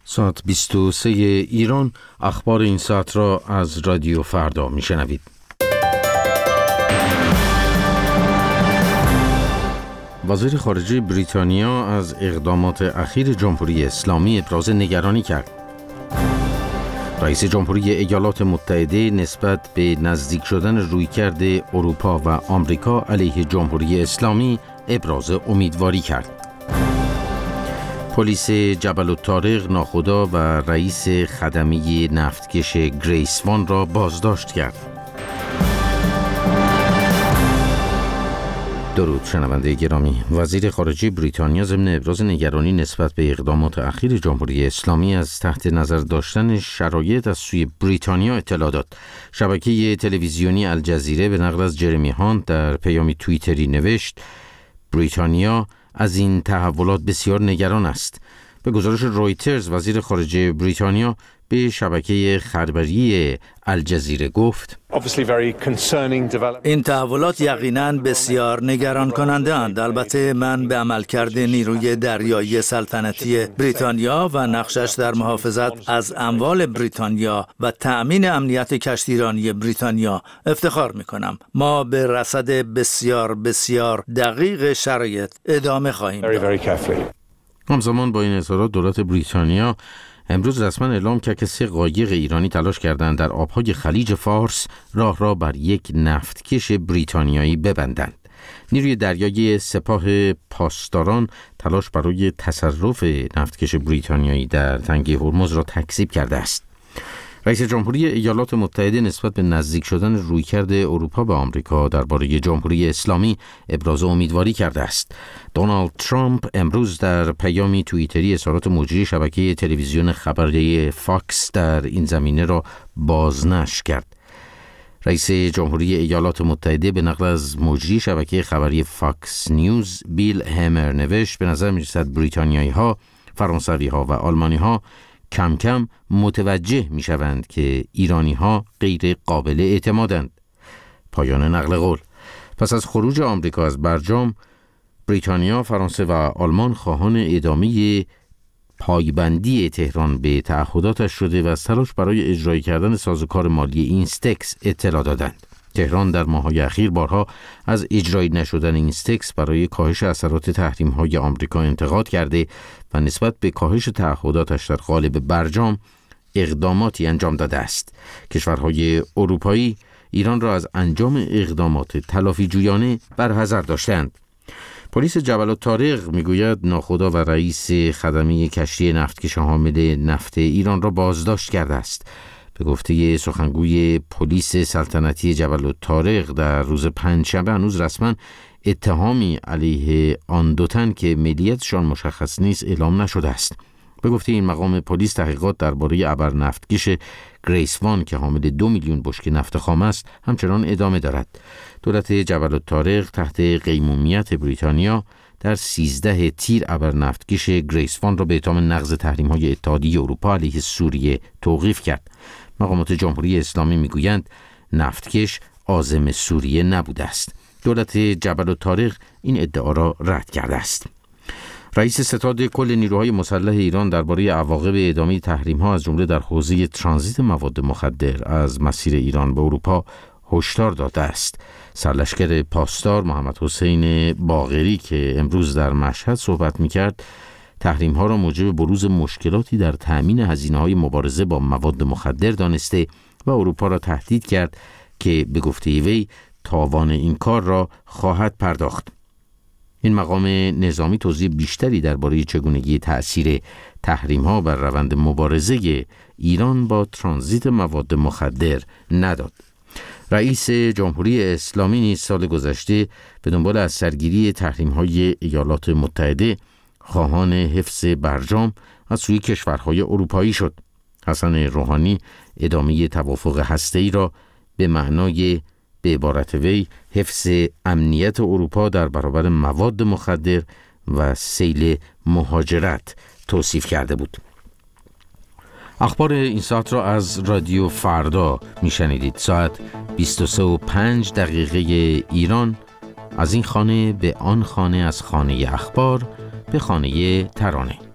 ساعت 23 ایران. اخبار این ساعت را از رادیو فردا میشنوید. وزیر خارجه بریتانیا از اقدامات اخیر جمهوری اسلامی ابراز نگرانی کرد. رئیس جمهوری ایالات متحده نسبت به نزدیک شدن رویکرد اروپا و آمریکا علیه جمهوری اسلامی ابراز امیدواری کرد. پلیس جبل الطارق ناخدا و رئیس خدمه نفتکش گریس وان را بازداشت کرد. درود شنونده گرامی. وزیر خارجه بریتانیا ضمن ابراز نگرانی نسبت به اقدامات اخیر جمهوری اسلامی از تحت نظر داشتن شرایط از سوی بریتانیا اطلاع داد. شبکه تلویزیونی الجزیره به نقل از جرمی هانت در پیامی توییتری نوشت: بریتانیا از این تحولات بسیار نگران است. به گزارش رویترز، وزیر خارجه بریتانیا به شبکه خبری الجزیره گفت: این تحولات یقیناً بسیار نگران کننده اند. البته من به عملکرد نیروی دریایی سلطنتی بریتانیا و نقشش در محافظت از اموال بریتانیا و تأمین امنیت کشتیرانی بریتانیا افتخار می‌کنم. ما به رصد بسیار بسیار دقیق شرایط ادامه خواهیم داد. همزمان با این اظهارات، دولت بریتانیا امروز رسما اعلام کرد که 3 قایق ایرانی تلاش کردند در آبهای خلیج فارس راه را بر یک نفتکش بریتانیایی ببندند. نیروی دریایی سپاه پاسداران تلاش برای تصرف نفتکش بریتانیایی در تنگه هرمز را تکذیب کرده است. رئیس جمهوری ایالات متحده نسبت به نزدیک شدن رویکرد اروپا به آمریکا درباره جمهوری اسلامی ابراز امیدواری کرده است. دونالد ترامپ امروز در پیامی توییتری اظهارات مجری شبکه تلویزیون خبری فاکس در این زمینه را بازنشر کرد. رئیس جمهوری ایالات متحده به نقل از مجری شبکه خبری فاکس نیوز بیل همر نوشت: به نظر می‌رسد بریتانیایی‌ها، فرانسوی‌ها و آلمانی‌ها کم کم متوجه می شوند که ایرانی ها غیر قابل اعتمادند. پایان نقل قول. پس از خروج آمریکا از برجام، بریتانیا، فرانسه و آلمان خواهان ادامه پایبندی تهران به تعهداتش شده و از تلاش برای اجرای کردن سازوکار مالی اینستکس اطلاع دادند. تهران در ماه‌های اخیر بارها از اجرایی نشدن اینستکس برای کاهش اثرات تحریم‌های آمریکا انتقاد کرده و نسبت به کاهش تعهداتش در قالب برجام اقداماتی انجام داده است. کشورهای اروپایی ایران را از انجام اقدامات تلافی جویانه برحذر داشتند. پلیس جبل الطارق میگوید ناخدا و رئیس خدمه کشتی نفتکش حامل نفت ایران را بازداشت کرده است. به گفته سخنگوی پلیس سلطنتی جبل الطارق، در روز پنجشنبه هنوز رسما اتهامی علیه آن 2 تن که ملیتشان مشخص نیست اعلام نشده است. به گفته این مقام پلیس، تحقیقات درباره ابر نفتکش گریس وان که حامل 2 میلیون بشکه نفت خام است همچنان ادامه دارد. دولت جبل الطارق تحت قیمومیت بریتانیا در 13 تیر ابر نفتکش گریس وان را به اتهام نقض تحریم‌های اتحادیه اروپا علیه سوریه توقیف کرد. مقامات جمهوری اسلامی میگویند نفتکش عازم سوریه نبوده است. دولت جبل الطارق این ادعا را رد کرده است. رئیس ستاد کل نیروهای مسلح ایران درباره عواقب ادامه تحریم‌ها از جمله در حوزه ترانزیت مواد مخدر از مسیر ایران به اروپا هشدار داده است. سرلشکر پاسدار محمد حسین باقری که امروز در مشهد صحبت می‌کرد، تحریم‌ها را موجب بروز مشکلاتی در تأمین هزینه‌های مبارزه با مواد مخدر دانسته و اروپا را تهدید کرد که به گفته وی تاوان این کار را خواهد پرداخت. این مقام نظامی توضیح بیشتری درباره چگونگی تأثیر تحریم‌ها بر روند مبارزه ایران با ترانزیت مواد مخدر نداد. رئیس جمهوری اسلامی نیز سال گذشته به دنبال از سرگیری تحریم‌های ایالات متحده خواهان حفظ برجام از سوی کشورهای اروپایی شد. حسن روحانی ادامه توافق هسته‌ای را به معنای به عبارت وی حفظ امنیت اروپا در برابر مواد مخدر و سیل مهاجرت توصیف کرده بود. اخبار این ساعت را از رادیو فردا میشنیدید. ساعت 23:05 ایران. از این خانه به آن خانه، از خانه اخبار به خانه ترانه.